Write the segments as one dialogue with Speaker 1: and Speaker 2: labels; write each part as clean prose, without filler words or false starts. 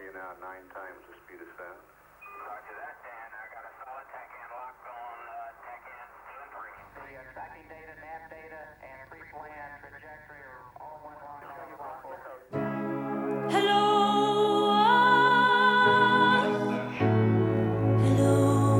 Speaker 1: you now 9 times the speed of sound.
Speaker 2: Roger that, Dan. I got a solid TACAN locked on TACAN 2 and 3. The tracking data, nav data, and pre-plan trajectory are all one line.
Speaker 3: Hello, hello.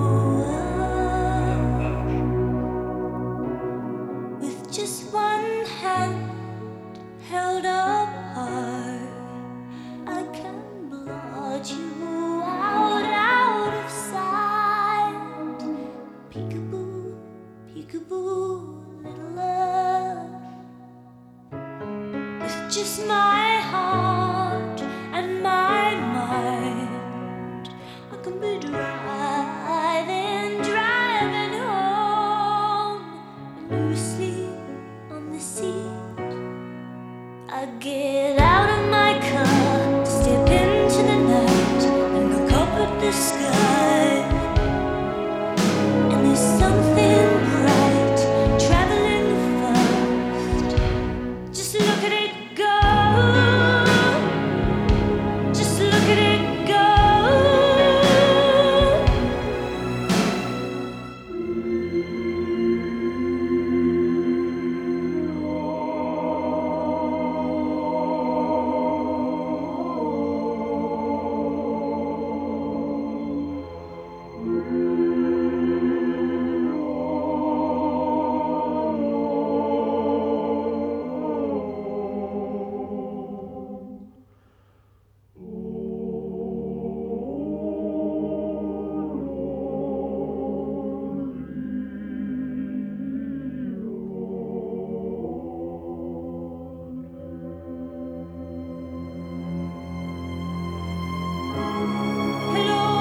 Speaker 3: With just one hand held up high, I can blot you out of sight. Peekaboo, peekaboo, little love. With just my heart and my mind, I can be driving home. When you sleep on the seat, I get out of my car, step into the night, and look up at the sky. And there's something bright traveling fast. Just look at it go. Just look at it go. Hello.